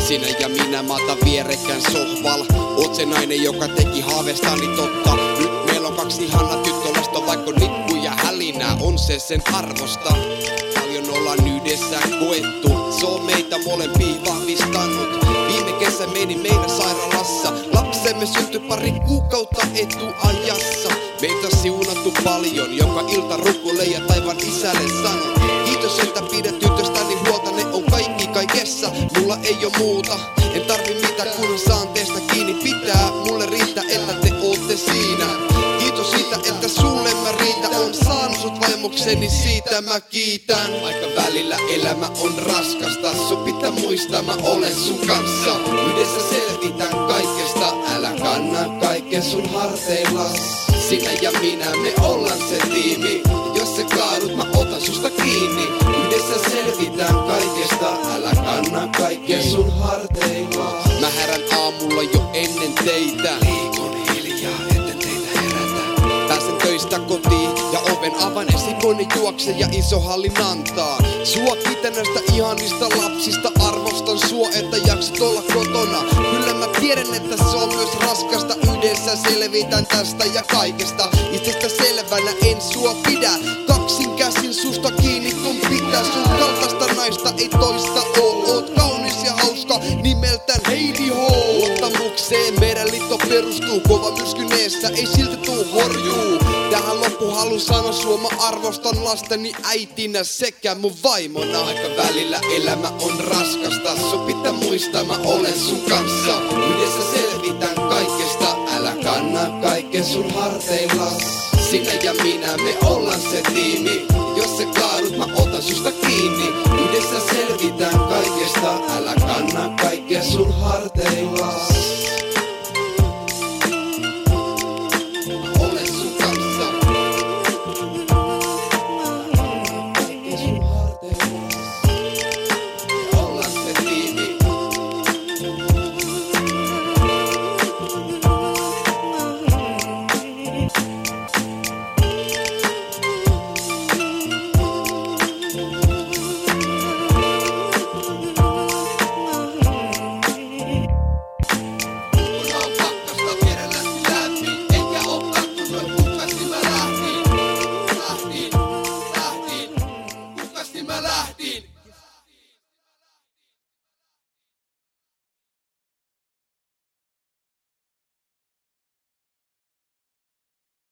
Sinä ja minä maata vierekkäin sohval. Oot se nainen, joka teki haaveestani totta. Nyt meillä on 2 ihanaa tyttölasta, vaikka nippu ja hälinää on se sen arvosta. Paljon ollaan yhdessä koettu, se on meitä molempia vahvistanut. Viime kesä meni meidän sairaalassa, lapsemme syntyi 2 kuukautta etuajassa. Meitä on siunattu paljon, joka ilta rukoilee ja taivaan isälle sanon. Kiitos, että pidät tytöstäni huolta, ne on kaikki kaikessa. Mulla ei oo muuta, en tarvi mitään, kun saan teistä kiinni pitää. Mulle riittää, että te ootte siinä. Kiitos siitä, että sulle mä riitä. On saanut sut vaimokseni, siitä mä kiitän. Vaikka välillä elämä on raskasta, sun pitää muistaa, mä olen sun kanssa. Yhdessä selvitään kaikesta, älä kanna kaiken sun harteillas. Sinä ja minä, me ollaan se tiimi. Jos sä kaadut, mä otan susta kiinni. Yhdessä selvitään kaikesta, älä kanna kaiken sun harteillas. Mä herän aamulla jo ennen teitä. Liikun hiljaa, etten teitä herätä. Pääsen töistä kotiin ja oven avaan, esikoinen juokse ja iso hallin antaa. Sua kiitän näistä ihanista lapsista, arvostan sua, että jaksat olla kotona. Kyllä mä tiedän, että se on myös raskasta, yhdessä selvitään tästä ja kaikesta. Itsestä selvänä en sua pidä, kaksin käsin susta kiinni kun pitää. Sun kaltaista naista ei toista oo, oot kaunis ja hauska, nimeltään Heidi Ho. Luottamukseen meidän liitto perustuu, kova myrskyneessä ei silti tuu horjuu. Tähän loppu halun sanoa sua, mä arvostan lasteni äitinä sekä mun vaimona. Vaikka välillä elämä on raskasta, sun pitää muistaa, mä olen sun kanssa. Yhdessä selvitään kaikesta, älä kanna kaiken sun harteillas. Sinä ja minä, me ollaan se tiimi. Jos sä kaadut, mä otan susta kiinni. Yhdessä selvitään kaikesta, älä kanna kaiken sun harteillas.